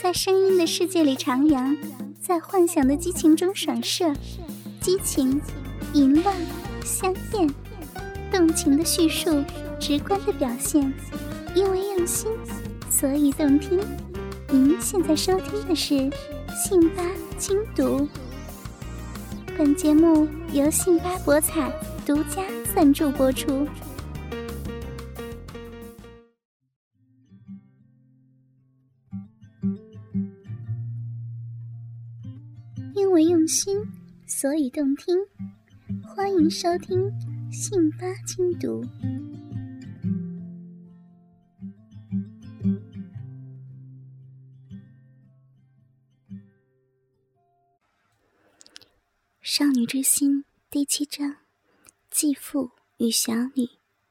在声音的世界里徜徉，在幻想的激情中爽射，激情、淫乱、香艳，动情的叙述，直观的表现，因为用心，所以动听。您现在收听的是信巴精读，本节目由信巴博彩独家赞助播出。因为用心，所以动听。欢迎收听信巴精读。少女之心第7章，继父与小女。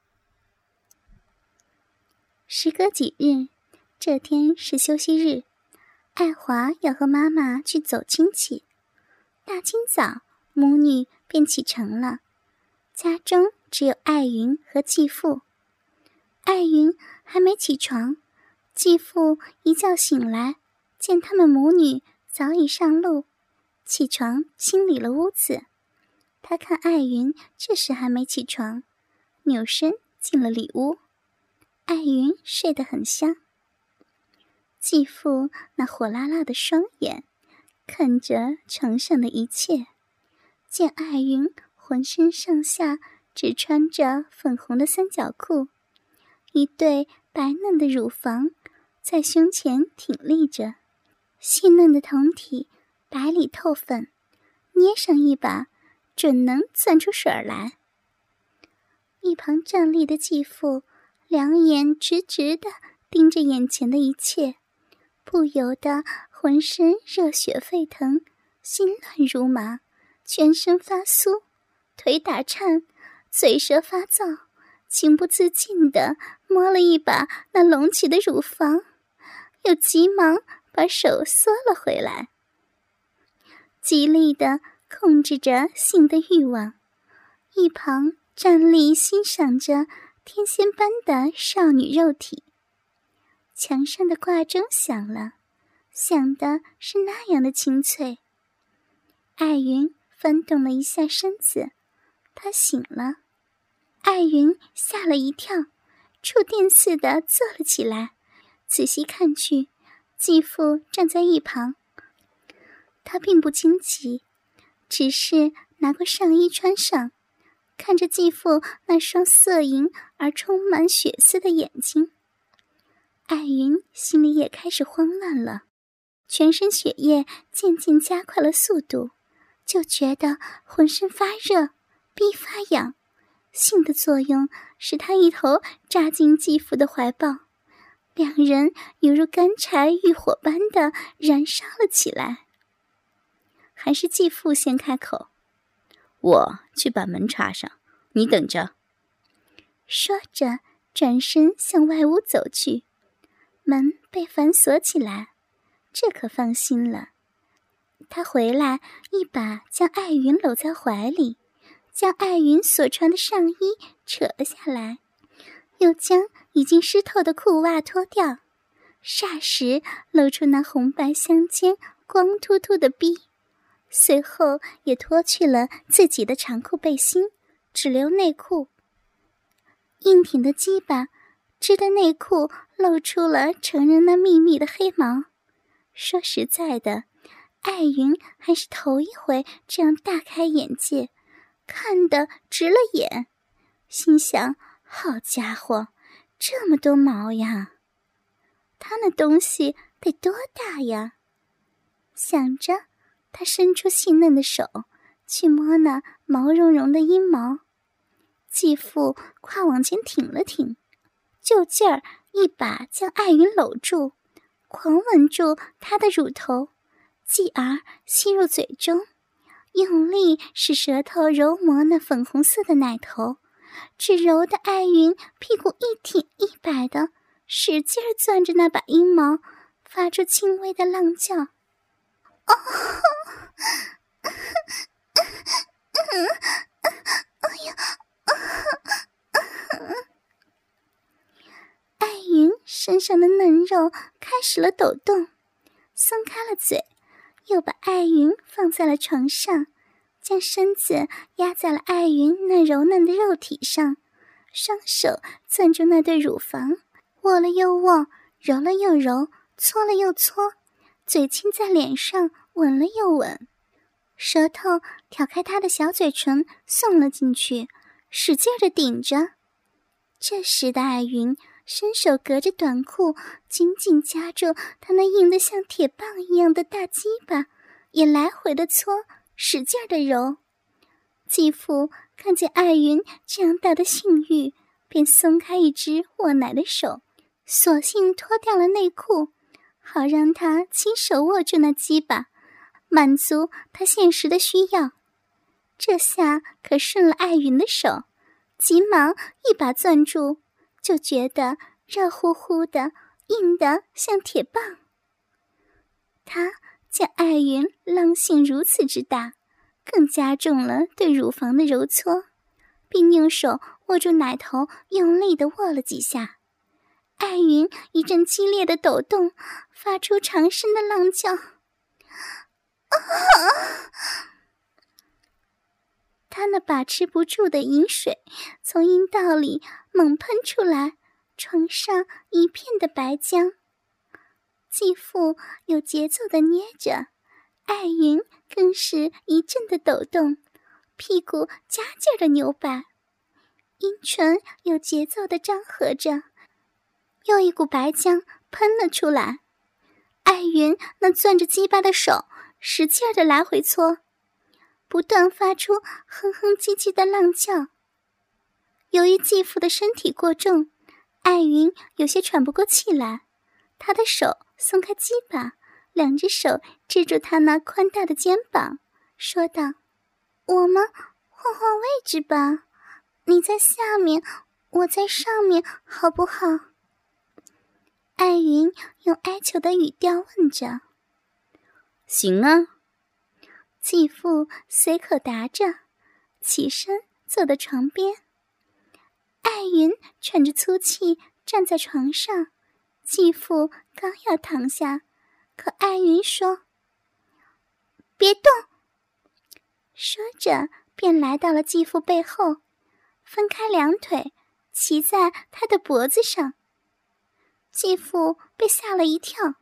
时隔几日，这天是休息日，爱华要和妈妈去走亲戚。大清早，母女便启程了。家中只有艾云和继父。艾云还没起床，继父一觉醒来，见他们母女早已上路，起床清理了屋子。他看艾云这时还没起床，扭身进了里屋。艾云睡得很香。继父那火辣辣的双眼看着床上的一切，见艾云浑身上下只穿着粉红的三角裤，一对白嫩的乳房在胸前挺立着，细嫩的胴体白里透粉，捏上一把准能攥出水来。一旁站立的继父两眼直直地盯着眼前的一切，不由得浑身热血沸腾，心乱如麻，全身发酥，腿打颤，嘴舌发燥，情不自禁地摸了一把那隆起的乳房，又急忙把手缩了回来，极力地控制着性的欲望，一旁站立欣赏着天仙般的少女肉体。墙上的挂钟响了，响的是那样的清脆。艾云翻动了一下身子，她醒了。艾云吓了一跳，触电似的坐了起来，仔细看去，继父站在一旁。她并不惊奇，只是拿过上衣穿上，看着继父那双色淫而充满血丝的眼睛。艾云心里也开始慌乱了，全身血液渐渐加快了速度，就觉得浑身发热，逼发痒。性的作用使他一头扎进继父的怀抱，两人犹如干柴遇火般的燃烧了起来。还是继父先开口：“ 我去把门插上，你等着。” 说着转身向外屋走去。门被反锁起来，这可放心了。他回来一把将艾云搂在怀里，将艾云所穿的上衣扯了下来，又将已经湿透的裤袜脱掉，霎时露出那红白相间光秃秃的逼，随后也脱去了自己的长裤背心，只留内裤。硬挺的鸡巴织的内裤露出了成人那密密的黑毛。说实在的，艾云还是头一回这样大开眼界，看得直了眼，心想：好家伙，这么多毛呀！他那东西得多大呀？想着，他伸出细嫩的手去摸那毛茸茸的阴毛。继父胯往前挺了挺，就劲儿一把将艾云搂住，狂吻住她的乳头，继而吸入嘴中，用力使舌头揉磨那粉红色的奶头，只揉得艾云屁股一挺一摆的，使劲儿攥着那把阴毛，发出轻微的浪叫。哦，哎呀！艾云身上的嫩肉开始了抖动， 松开了嘴，又把艾云放在了床上，将身子压在了艾云那柔嫩的肉体上，双手攥住那对乳房，握了又握，揉了又揉，搓了又搓，嘴亲在脸上，吻了又吻，舌头挑开他的小嘴唇送了进去，使劲地顶着。这时的艾云伸手隔着短裤紧紧夹住他那硬得像铁棒一样的大鸡巴，也来回的搓，使劲地揉。继父看见艾云这样大的性欲，便松开一只握奶的手，索性脱掉了内裤，好让他亲手握住那鸡巴，满足他现实的需要。这下可顺了艾云的手，急忙一把攥住，就觉得热乎乎的，硬得像铁棒。他见艾云浪性如此之大，更加重了对乳房的揉搓，并用手握住奶头，用力地握了几下。艾云一阵激烈的抖动，发出长声的浪叫。他那把持不住的饮水从阴道里猛喷出来，床上一片的白浆。继父有节奏地捏着，艾云更是一阵的抖动，屁股加劲地扭摆，阴唇有节奏地张合着，又一股白浆喷了出来。艾云那攥着鸡巴的手使劲地来回搓，不断发出哼哼唧唧的浪叫。由于继父的身体过重，艾云有些喘不过气来，他的手松开鸡巴，两只手支住他那宽大的肩膀，说道：我们换换位置吧，你在下面，我在上面，好不好？艾云用哀求的语调问着。 行啊。 继父随口答着，起身坐到床边。艾云喘着粗气站在床上，继父刚要躺下，可艾云说：别动。说着便来到了继父背后，分开两腿骑在他的脖子上。继父被吓了一跳。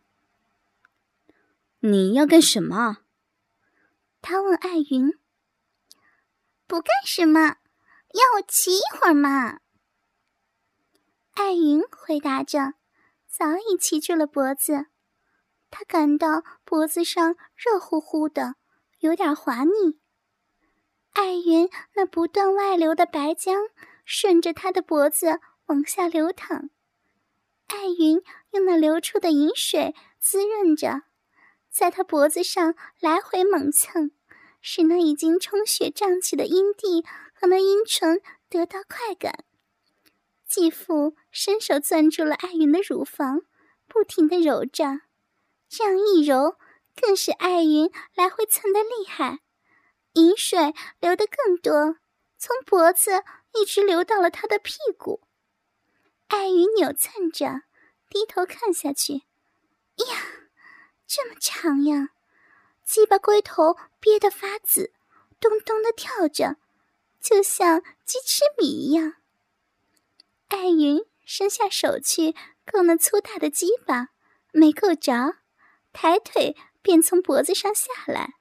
你要干什么？ 他问艾云。不干什么，要我骑一会儿嘛。艾云回答着，早已骑住了脖子。他感到脖子上热乎乎的，有点滑腻。艾云那不断外流的白浆顺着他的脖子往下流淌，艾云用那流出的饮水滋润着，在他脖子上来回猛蹭，使那已经充血胀起的阴蒂和那阴唇得到快感。继父伸手攥住了艾云的乳房，不停地揉着，这样一揉，更使艾云来回蹭得厉害，饮水流得更多，从脖子一直流到了他的屁股。艾云扭蹭着，低头看下去，呀，这么长呀！鸡巴龟头憋得发紫，咚咚地跳着，就像鸡吃米一样。艾云伸下手去够那粗大的鸡巴，没够着，抬腿便从脖子上下来。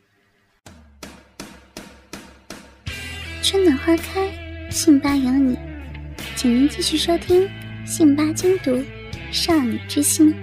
春暖花开，信吧有你，请您继续收听信吧精读少女之心。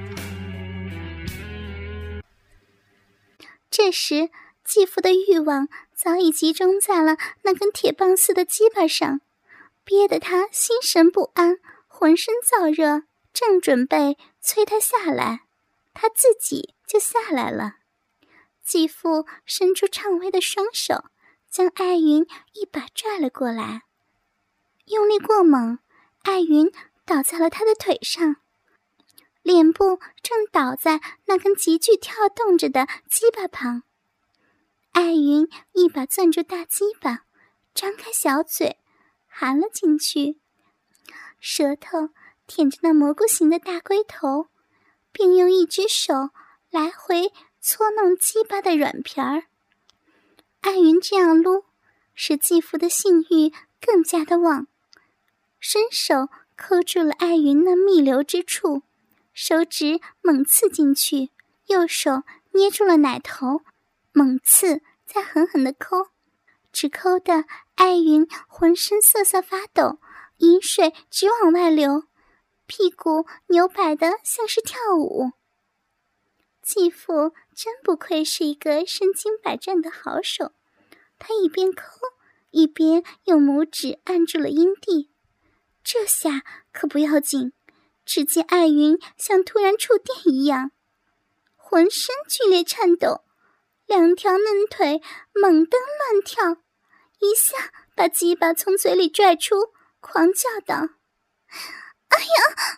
这时继父的欲望早已集中在了那根铁棒似的鸡巴上，憋得他心神不安，浑身燥热，正准备催他下来，他自己就下来了。继父伸出颤巍的双手，将艾云一把拽了过来，用力过猛，艾云倒在了他的腿上，脸部正倒在那根急剧跳动着的鸡巴旁。艾云一把攥住大鸡巴，张开小嘴含了进去，舌头舔着那蘑菇形的大龟头，并用一只手来回搓弄鸡巴的软皮儿。艾云这样撸，使继父的性欲更加的旺，伸手抠住了艾云那密流之处，手指猛刺进去，右手捏住了奶头，猛刺再狠狠地抠，只抠得艾云浑身瑟瑟发抖，饮水直往外流，屁股扭摆得像是跳舞。继父真不愧是一个身经百战的好手，他一边抠一边用拇指按住了阴蒂。这下可不要紧，只见艾云像突然触电一样，浑身剧烈颤抖，两条嫩腿猛地乱跳，一下把鸡巴从嘴里拽出，狂叫道：“哎呀！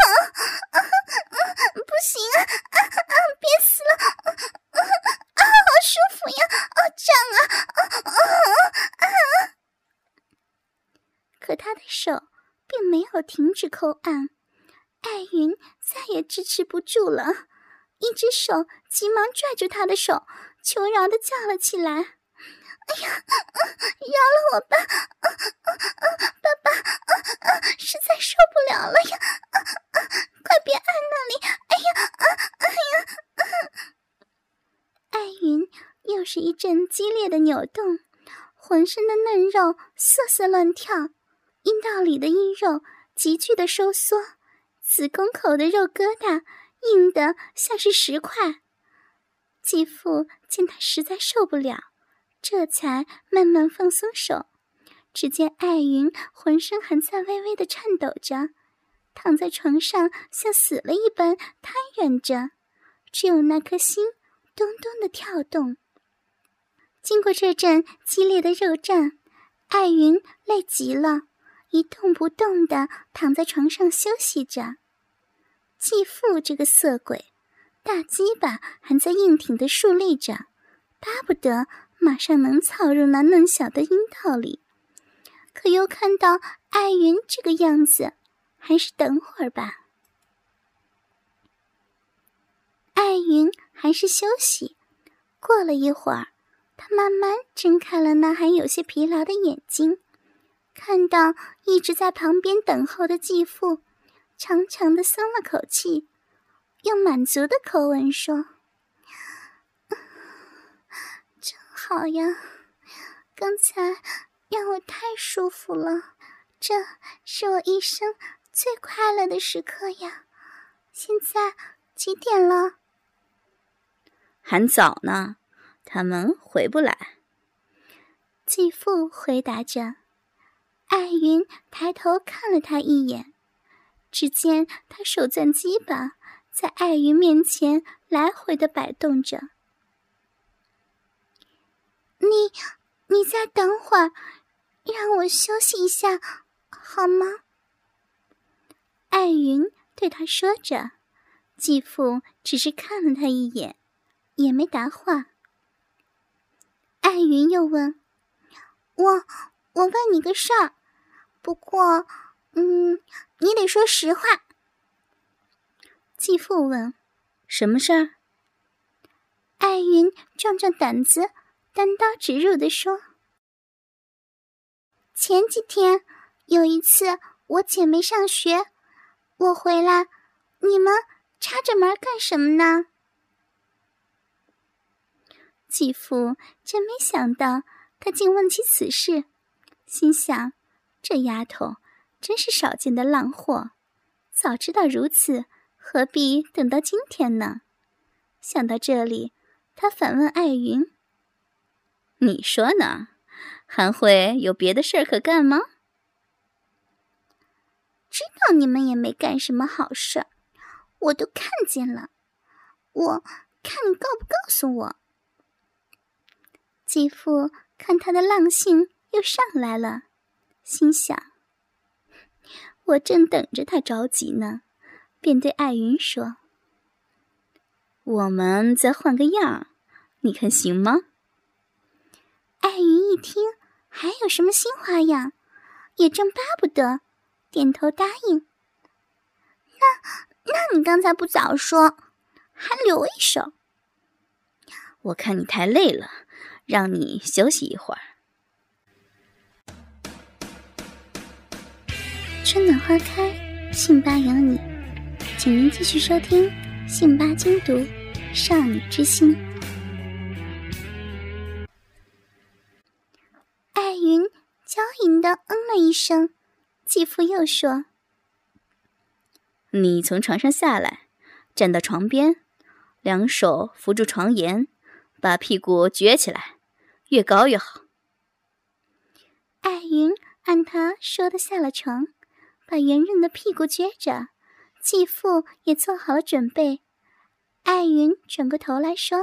不行啊！憋死了！好舒服呀！胀啊！可他的手并没有停止抠按，艾云再也支持不住了，一只手急忙拽住他的手，求饶地叫了起来：“哎呀，饶了我吧！爸爸，实在受不了了呀！快别按那里！哎呀！”艾云又是一阵激烈的扭动，浑身的嫩肉瑟瑟乱跳，阴道里的阴肉急剧的收缩，子宫口的肉疙瘩硬得像是石块。继父见他实在受不了，这才慢慢放松手。只见艾云浑身还在微微的颤抖着，躺在床上像死了一般瘫软着，只有那颗心咚咚的跳动。经过这阵激烈的肉战，艾云累极了，一动不动地躺在床上休息着。继父这个色鬼，大鸡巴还在硬挺地竖立着，巴不得马上能操入那嫩小的阴道里，可又看到艾云这个样子，还是等会儿吧。艾云还是休息，过了一会儿，他慢慢睁开了那还有些疲劳的眼睛，看到一直在旁边等候的继父，长长的松了口气，用满足的口吻说：“真好呀，刚才让我太舒服了，这是我一生最快乐的时刻呀。现在几点了？”“ 还早呢，他们回不来。” 继父回答着。艾云抬头看了他一眼，只见他手攥鸡巴，在艾云面前来回的摆动着。你再等会儿，让我休息一下，好吗？”艾云对他说着，继父只是看了他一眼，也没答话。艾云又问：“我问你个事儿，不过，你得说实话。”继父问：“ 什么事儿？” 艾云壮壮胆子，单刀直入地说：“前几天有一次我姐没上学，我回来，你们插着门干什么呢？”继父真没想到他竟问起此事，心想这丫头真是少见的浪货，早知道如此，何必等到今天呢？想到这里，他反问艾云：“ 你说呢？还会有别的事儿可干吗？”“ 知道你们也没干什么好事，我都看见了，我看你告不告诉我。”继父看他的浪性又上来了，心想我正等着他着急呢，便对艾云说：“ 我们再换个样，你看行吗？” 艾云一听还有什么新花样，也正巴不得，点头答应。那你刚才不早说， 还留一手。 我看你太累了，让你休息一会儿。 春暖花开，信八有你，请您继续收听信八精读少女之心。艾云娇吟地嗯了一声，继父又说： 你从床上下来，站到床边，两手扶住床沿，把屁股撅起来，越高越好。 艾云按他说的下了床，把圆润的屁股撅着，继父也做好了准备。艾云转过头来说：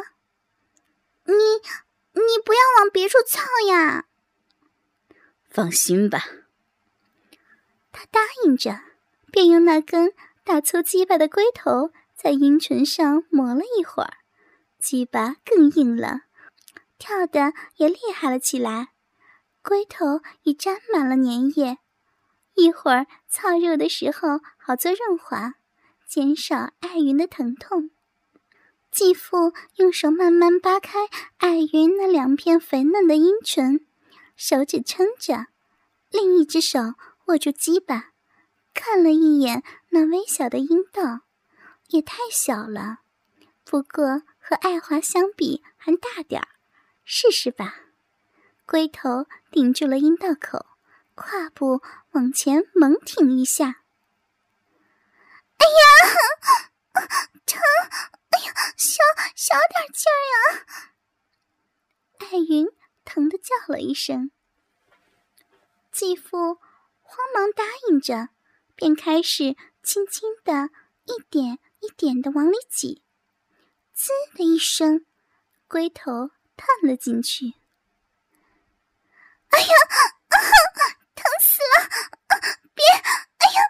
你不要往别处操呀。 放心吧。 他答应着，便用那根大粗鸡巴的龟头在阴唇上磨了一会儿，鸡巴更硬了，跳得也厉害了起来，龟头已沾满了粘液，一会儿操肉的时候好做润滑，减少艾云的疼痛。继父用手慢慢扒开艾云那两片肥嫩的阴唇，手指撑着，另一只手握住鸡巴，看了一眼那微小的阴道，也太小了，不过和爱华相比还大点儿，试试吧。龟头顶住了阴道口，胯部往前猛挺一下。哎呀，疼！哎呀，小点劲儿呀！艾云疼得叫了一声。继父慌忙答应着，便开始轻轻地一点一点地往里挤。滋的一声，龟头探了进去。哎呀，疼死了！别！哎呀！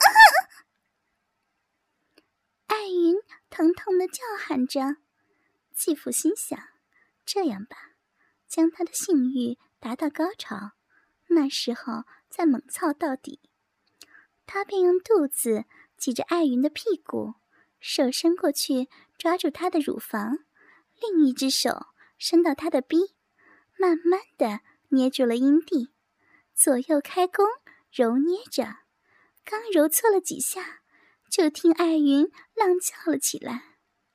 艾云疼痛地叫喊着。继父心想，这样吧，将他的性欲达到高潮，那时候再猛操到底。他便用肚子挤着艾云的屁股，手伸过去抓住她的乳房，另一只手伸到她的逼，慢慢地捏住了阴蒂，左右开弓揉捏着。刚揉搓了几下，就听艾云浪叫了起来。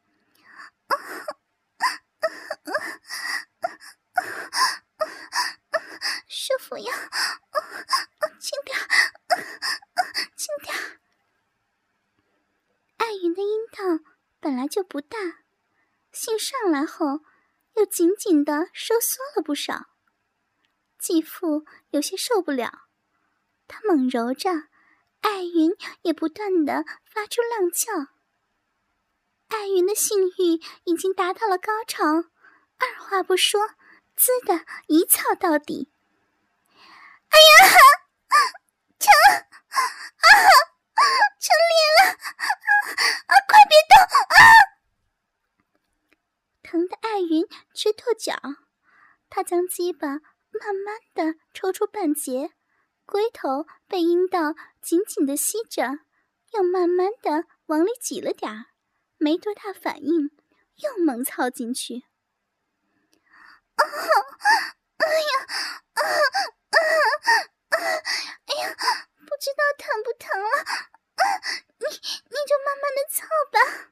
舒服呀，轻点，轻点。艾云的阴道本来就不大，性上来后又紧紧地收缩了不少。继父有些受不了，他猛揉着，艾云也不断地发出浪叫。艾云的性欲已经达到了高潮，二话不说，滋的一操到底。哎呀，疼！撑裂了！快别动！疼得艾云直跺脚，他将鸡巴慢慢地抽出半截，龟头被阴道紧紧地吸着，又慢慢地往里挤了点儿，没多大反应，又猛操进去。哎呀，不知道疼不疼了，你就慢慢的操吧。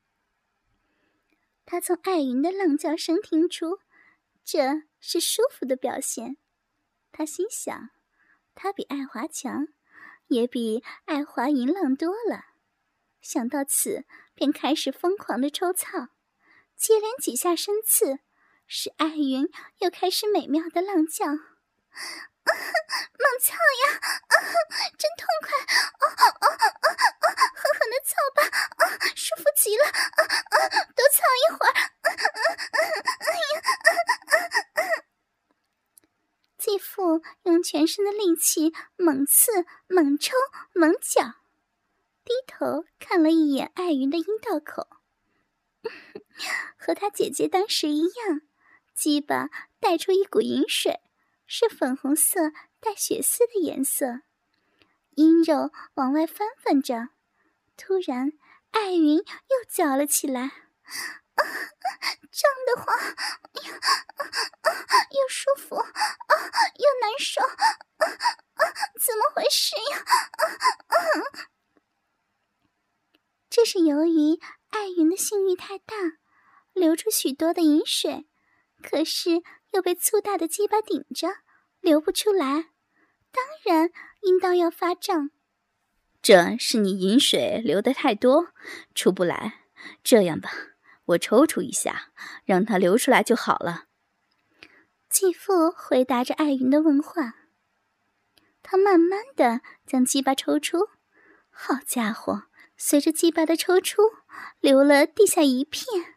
他从艾云的浪叫声听出，这是舒服的表现。他心想，他比爱华强，也比爱华淫浪多了。想到此，便开始疯狂的抽操，接连几下深刺，使艾云又开始美妙的浪叫。猛操呀！真痛快！狠狠的操吧！舒服极了！多操一会儿！继父用全身的力气猛刺、猛抽、猛绞，低头看了一眼艾云的阴道口，和他姐姐当时一样，鸡巴带出一股银水，是粉红色带血丝的颜色，阴肉往外翻翻着。突然，艾云又叫了起来。胀得慌，又舒服，又难受，怎么回事呀？这是由于艾云的性欲太大，流出许多的饮水，可是又被粗大的鸡巴顶着，流不出来，当然阴道要发胀。 这是你饮水流得太多，出不来。这样吧，我抽出一下，让它流出来就好了。 继父回答着艾云的问话。他慢慢地将鸡巴抽出，好家伙，随着鸡巴的抽出，流了地下一片。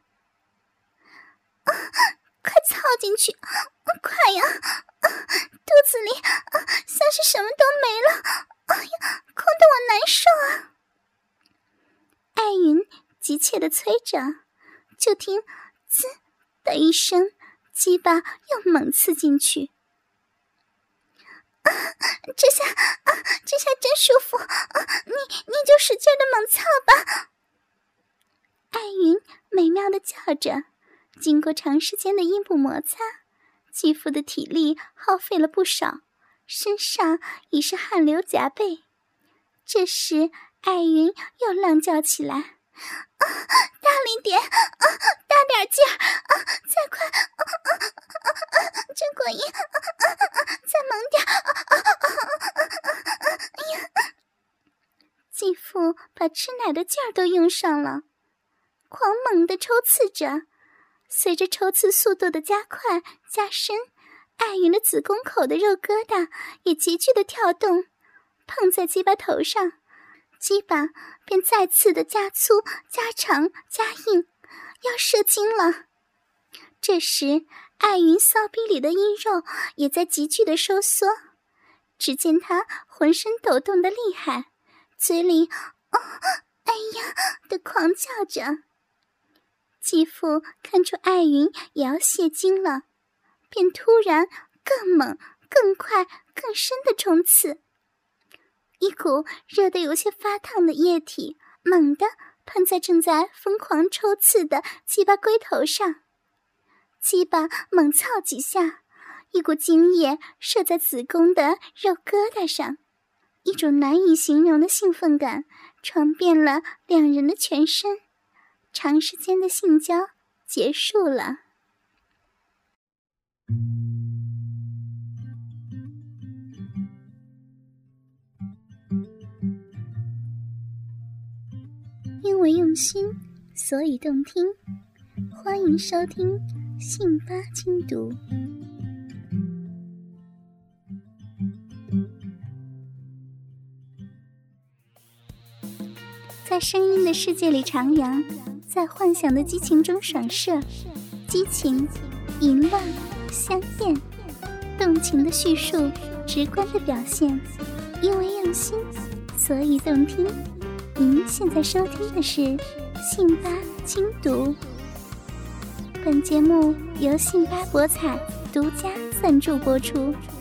快操进去，快呀！肚子里像是什么都没了，哎呀，空得我难受啊！艾云急切地催着，就听滋的一声，鸡巴又猛刺进去。这下真舒服，你就使劲的猛操吧！艾云美妙地叫着。经过长时间的阴部摩擦，继父的体力耗费了不少，身上已是汗流浃背。这时艾云又浪叫起来，大力点，大点劲儿，再快，真过瘾，再猛点，哎呀！继父把吃奶的劲儿都用上了，狂猛地抽刺着。随着抽刺速度的加快加深，艾云的子宫口的肉疙瘩也急剧的跳动，碰在鸡巴头上，鸡巴便再次的加粗加长加硬，要射精了。这时艾云骚逼里的阴肉也在急剧的收缩，只见她浑身抖动的厉害，嘴里哎呀的狂叫着。继父看出艾云也要泄精了，便突然更猛更快更深的冲刺，一股热得有些发烫的液体猛地喷在正在疯狂抽刺的鸡巴龟头上，鸡巴猛操几下，一股精液射在子宫的肉疙瘩上，一种难以形容的兴奋感传遍了两人的全身。长时间的性交结束了。因为用心，所以动听。欢迎收听信八精读。在声音的世界里徜徉，在幻想的激情中爽射，激情、淫乱、香艳，动情的叙述，直观的表现。因为用心，所以动听。您现在收听的是信八精读。本节目由信八博彩独家赞助播出。